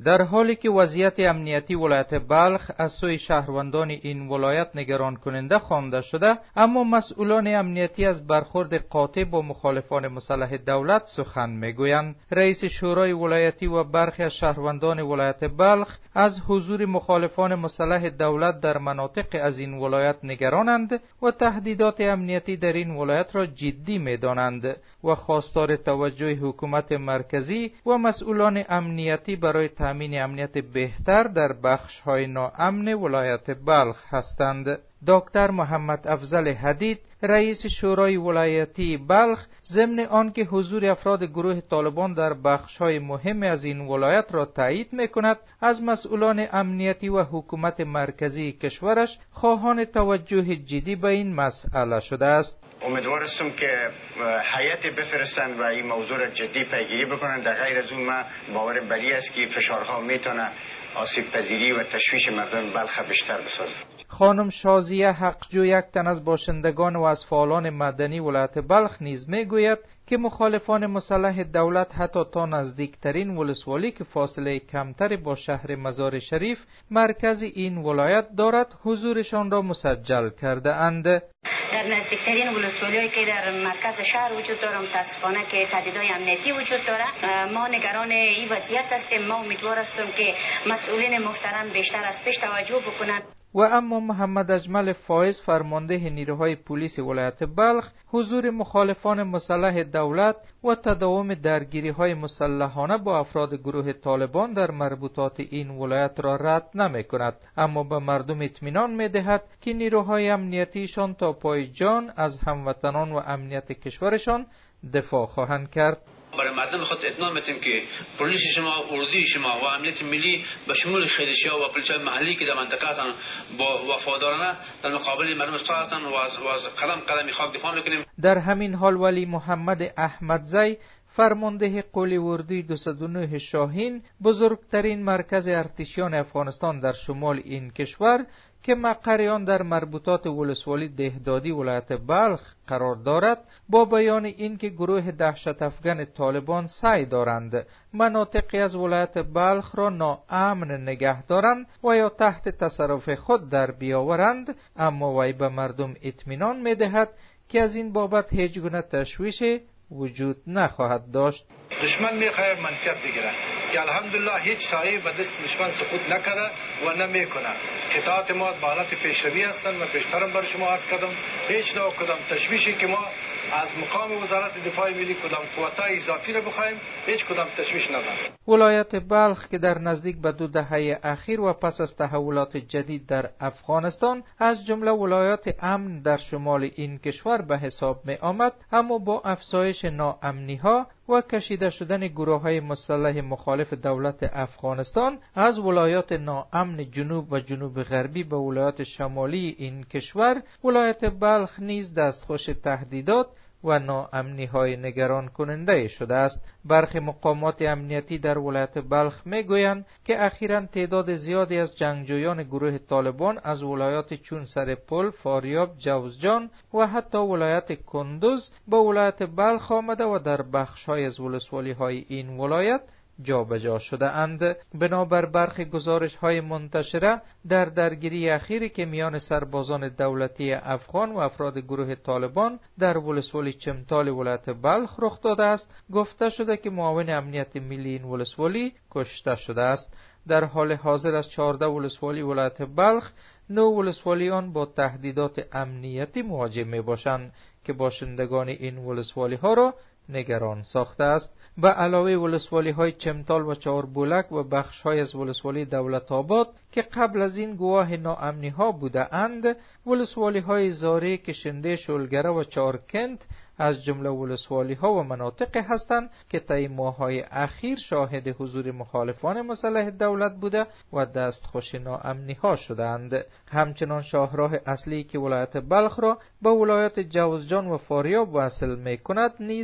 در حالی که وضعیت امنیتی ولایت بلخ از سوی شهروندان این ولایت نگران کننده خوانده شده، اما مسئولان امنیتی از برخورد قاطع با مخالفان مسلح دولت سخن میگویند. رئیس شورای ولایتی و برخی از شهروندان ولایت بلخ از حضور مخالفان مسلح دولت در مناطق از این ولایت نگرانند و تهدیدات امنیتی در این ولایت را جدی می‌دانند و خواستار توجه حکومت مرکزی و مسئولان امنیتی برای تامین امنیت بهتر در بخش‌های ناامن ولایت بلخ هستند. دکتر محمد افضل حدید، رئیس شورای ولایتی بلخ، ضمن آنکه حضور افراد گروه طالبان در بخش‌های مهم از این ولایت را تایید می‌کند، از مسئولان امنیتی و حکومت مرکزی کشورش خواهان توجه جدی به این مسئله شده است. امیدوار هستم که هیئت بفرستند و این موضوع را جدی پیگیری بکنند. در غیر از اون ما باورم بر این است که فشارها میتونه آسیب پذیری و تشویش مردم بلخ بیشتر بسازه. خانم شازیه حقجو، یک تن از باشندگان و از فعالان مدنی ولایت بلخ، نیز میگوید که مخالفان مسلح دولت حتی تا نزدیکترین ولسوالی که فاصله کمتری با شهر مزار شریف مرکز این ولایت دارد حضورشان را مسجل کرده اند. در نزدیکترین ولسوالی‌هایی که در مرکز شهر وجود داره، متاسفانه که تهدیدهای امنیتی وجود داره. ما نگران این وضعیت هستیم. ما امیدوار هستیم که مسئولین محترم بیشتر از پیش توجه بکنند. و اما محمد اجمل فایز، فرمانده نیروهای پلیس ولایت بلخ، حضور مخالفان مسلح دولت و تداوم درگیری‌های مسلحانه با افراد گروه طالبان در مربوطات این ولایت را رد نمی‌کند، اما به مردم اطمینان می‌دهد که نیروهای امنیتیشان تا پای جان از هموطنان و امنیت کشورشان دفاع خواهند کرد. برای مردم میخواد اطمینان بدیم که پلیس شما، اردوی شما و امنیت ملی به شمول خیلیش‌ها و پلیس‌های محلی که در منطقه هستند با وفادارانه در مقابل مردم ایستاده هستند و از قدم خاک دفاع میکنیم. در همین حال ولی محمد احمدزی، فرمانده قولی اردوی 209 شاهین، بزرگترین مرکز ارتشیان افغانستان در شمال این کشور که مقر آن در مربوطات ولسوالی دهدادی ولایت بلخ قرار دارد، با بیان اینکه گروه دهشت افغان طالبان سعی دارند مناطقی از ولایت بلخ را ناامن نگه دارند و یا تحت تصرف خود در بیاورند، اما وی به مردم اطمینان می‌دهد که از این بابت هیچ گونه تشویشی وجود نخواهد داشت. دشمن میخواهد منطقه بگیرد که الحمدلله هیچ سایه به دست دشمن سقوط نکرده و نمیکنه. قطعات ما به حالت پیشروی هستند و پیشترم بر شما عرض کردم هیچ نوع کدام تشویشی که ما از مقام وزارت دفاع ملی کدام قوتای اضافی را بخوایم هیچ کدام تشویش ندارد. ولایت بلخ که در نزدیک به 2 دهه اخیر و پس از تحولات جدید در افغانستان از جمله ولایات امن در شمال این کشور به حساب می آمد، اما با افزایش ناامنی‌ها و کشیده شدن گروه‌های مسلح مخالف دولت افغانستان از ولایات ناامن جنوب و جنوب غربی به ولایات شمالی این کشور، ولایت بلخ نیز دستخوش تهدیدات و ناامنی‌های نگران کننده شده است. برخی مقامات امنیتی در ولایت بلخ میگویند که اخیراً تعداد زیادی از جنگجویان گروه طالبان از ولایات چون سرپل، فاریاب، جوزجان و حتی ولایت کندوز به ولایت بلخ آمده و در بخش‌های از ولسوالی‌های این ولایت جابجا شده اند. بنابر برخی گزارش‌های منتشره در درگیری اخیری که میان سربازان دولتی افغان و افراد گروه طالبان در ولسوالی چمتال ولایت بلخ رخ داده است، گفته شده که معاون امنیت ملی این ولسوالی کشته شده است. در حال حاضر از 14 ولسوالی ولایت بلخ 9 ولسوالی آن با تهدیدات امنیتی مواجه می باشند که باشندگان این ولسوالی ها را نگران ساخته است. به علاوه ولسوالی های چمتال و چهاربولک و بخش های از ولسوالی دولت آباد که قبل از این گواه ناامنی ها بوده اند، ولسوالی های زاره، کشنده، شلگره و چارکنت از جمله ولسوالی ها و مناطق هستند که طی ماه‌های اخیر شاهد حضور مخالفان مسلح دولت بوده و دستخوش ناامنی ها شدند. همچنان شاهراه اصلی که ولایت بلخ را به ولایت جوزجان و فاریاب وصل می کند نیز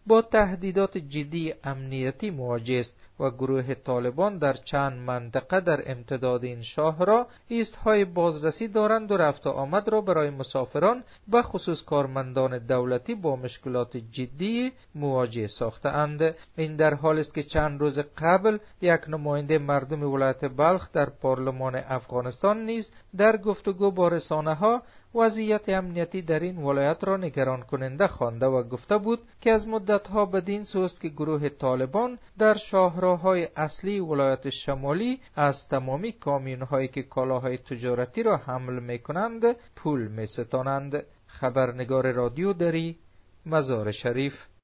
با تهدیدات جدی امنیتی مواجه است و گروه طالبان در چند منطقه در امتداد این شاهراه ایستهای بازرسی دارند و رفت و آمد را برای مسافران و خصوص کارمندان دولتی با مشکلات جدی مواجه ساخته‌اند. این در حال است که چند روز قبل یک نماینده مردم ولایت بلخ در پارلمان افغانستان نیز در گفتگو با رسانه‌ها وضعیت امنیتی در این ولایت را نگران کننده خوانده و گفته بود که از مدت‌ها بدین سو است که گروه طالبان در شاهراه‌های اصلی ولایت شمالی از تمامی کامیون‌هایی که کالاهای تجارتی را حمل می‌کنند پول می‌ستانند. خبرنگار رادیو دری، مزار شریف.